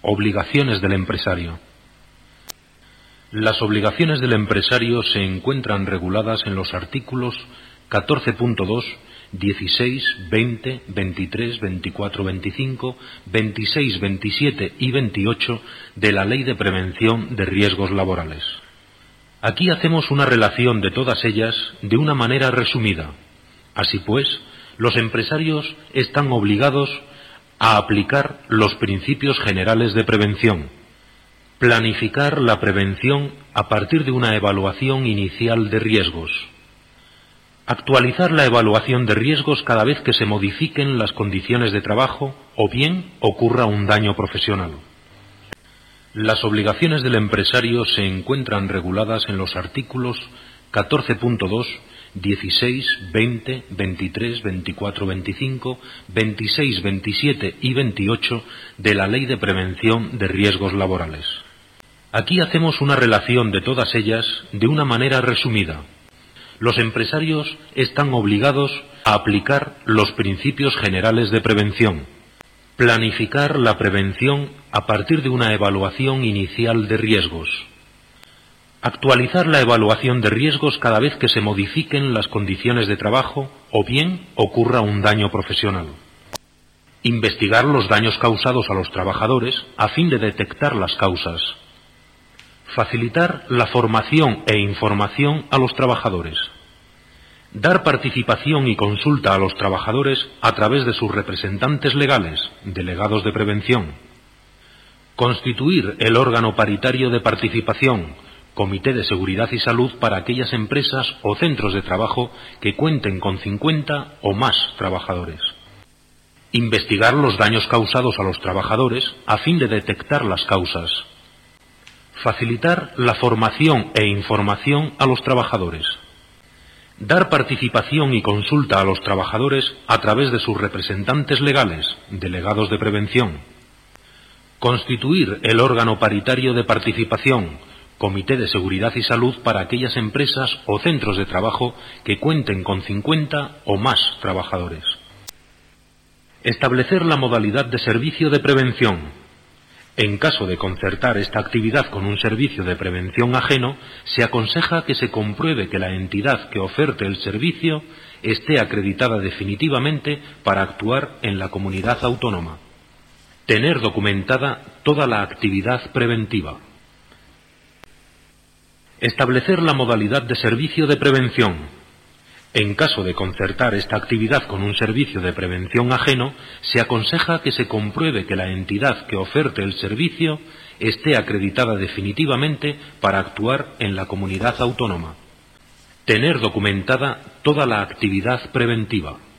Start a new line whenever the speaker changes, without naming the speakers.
Obligaciones del empresario. Las obligaciones del empresario se encuentran reguladas en los artículos 14.2, 16, 20, 23, 24, 25, 26, 27 y 28 de la Ley de Prevención de Riesgos Laborales. Aquí hacemos una relación de todas ellas de una manera resumida. Así pues, los empresarios están obligados a aplicar los principios generales de prevención, planificar la prevención a partir de una evaluación inicial de riesgos, actualizar la evaluación de riesgos cada vez que se modifiquen las condiciones de trabajo o bien ocurra un daño profesional. Las obligaciones del empresario se encuentran reguladas en los artículos 14.2, 16, 20, 23, 24, 25, 26, 27 y 28 de la Ley de Prevención de Riesgos Laborales. Aquí hacemos una relación de todas ellas de una manera resumida. Los empresarios están obligados a aplicar los principios generales de prevención, planificar la prevención a partir de una evaluación inicial de riesgos, actualizar la evaluación de riesgos cada vez que se modifiquen las condiciones de trabajo o bien ocurra un daño profesional, investigar los daños causados a los trabajadores a fin de detectar las causas, facilitar la formación e información a los trabajadores, dar participación y consulta a los trabajadores a través de sus representantes legales, delegados de prevención, constituir el órgano paritario de participación, Comité de Seguridad y Salud para aquellas empresas o centros de trabajo que cuenten con 50 o más trabajadores, investigar los daños causados a los trabajadores a fin de detectar las causas, facilitar la formación e información a los trabajadores, dar participación y consulta a los trabajadores a través de sus representantes legales, delegados de prevención, constituir el órgano paritario de participación, Comité de Seguridad y Salud para aquellas empresas o centros de trabajo que cuenten con 50 o más trabajadores. Establecer la modalidad de servicio de prevención. En caso de concertar esta actividad con un servicio de prevención ajeno, se aconseja que se compruebe que la entidad que oferte el servicio esté acreditada definitivamente para actuar en la comunidad autónoma. Tener documentada toda la actividad preventiva. Establecer la modalidad de servicio de prevención. En caso de concertar esta actividad con un servicio de prevención ajeno, se aconseja que se compruebe que la entidad que oferte el servicio esté acreditada definitivamente para actuar en la comunidad autónoma. Tener documentada toda la actividad preventiva.